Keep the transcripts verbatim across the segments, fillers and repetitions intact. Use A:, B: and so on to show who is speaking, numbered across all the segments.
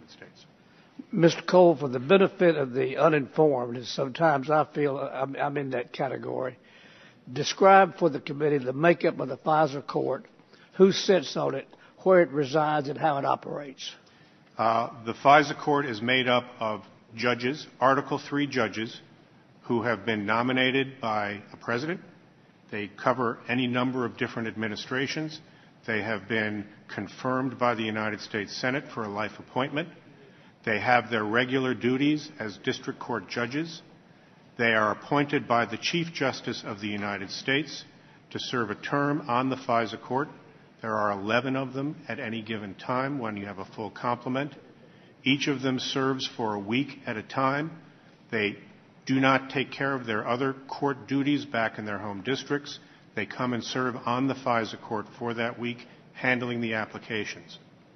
A: States.
B: Mister Cole, for the benefit of the uninformed, and sometimes I feel I'm, I'm in that category, describe for the committee the makeup of the FISA court, who sits on it, where it resides, and how it operates.
A: Uh, the FISA court is made up of judges, Article three judges, who have been nominated by a president. They cover any number of different administrations. They have been confirmed by the United States Senate for a life appointment. They have their regular duties as district court judges. They are appointed by the Chief Justice of the United States to serve a term on the FISA court. There are eleven of them at any given time when you have a full complement. Each of them serves for a week at a time. They do not take care of their other court duties back in their home districts. They come and serve on the FISA court for that week, handling the applications.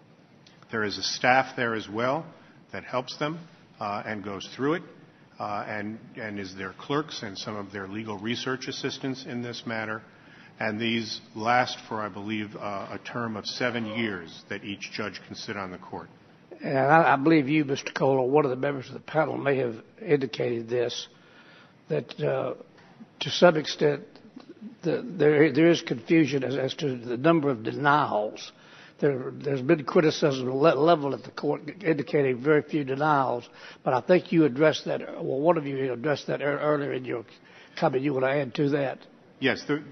A: There is a staff there as well that helps them uh, and goes through it uh, and, and is their clerks and some of their legal research assistants in this matter. And these last for, I believe, uh, a term of seven years that each judge can sit on the court.
B: And I, I believe you, Mister Cole, or one of the members of the panel may have indicated this, that uh, to some extent the, there, there is confusion as, as to the number of denials. There, there's been criticism level at the court indicating very few denials, but I think you addressed that, well, one of you addressed that earlier in your comment. You want to add to that?
A: Yes. The,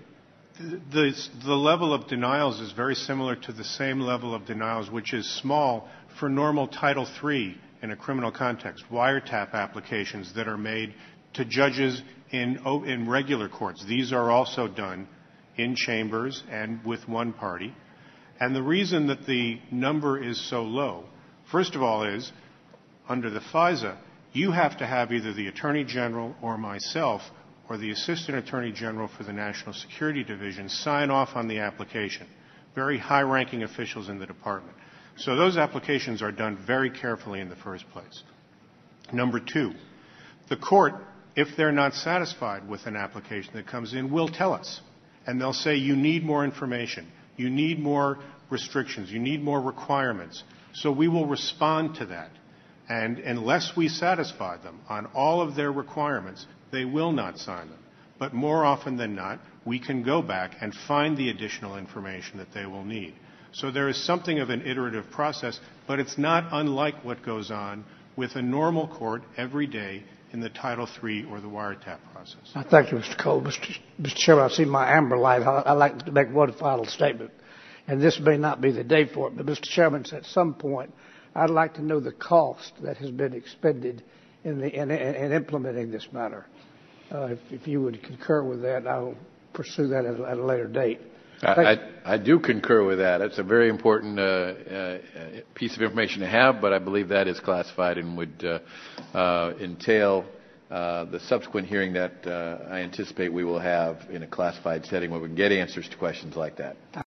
A: the, the level of denials is very similar to the same level of denials, which is small for normal Title three in a criminal context, wiretap applications that are made to judges in, in regular courts. These are also done in chambers and with one party. And the reason that the number is so low, first of all, is under the FISA, you have to have either the Attorney General or myself or the Assistant Attorney General for the National Security Division sign off on the application, very high-ranking officials in the department. So those applications are done very carefully in the first place. Number two, the court, if they're not satisfied with an application that comes in, will tell us. And they'll say, you need more information. You need more restrictions. You need more requirements. So we will respond to that. And unless we satisfy them on all of their requirements, they will not sign them. But more often than not, we can go back and find the additional information that they will need. So there is something of an iterative process, but it's not unlike what goes on with a normal court every day in the Title three or the wiretap process.
B: Thank you, Mister Cole. Mister Mister Chairman, I see my amber light. I'd like to make one final statement. And this may not be the day for it, but Mister Chairman, at some point, I'd like to know the cost that has been expended in, the, in, in implementing this matter. Uh, if, if you would concur with that, I will pursue that at, at a later date.
C: I, I, I do concur with that. It's a very important uh, uh, piece of information to have, but I believe that is classified and would uh, uh, entail uh, the subsequent hearing that uh, I anticipate we will have in a classified setting where we can get answers to questions like that.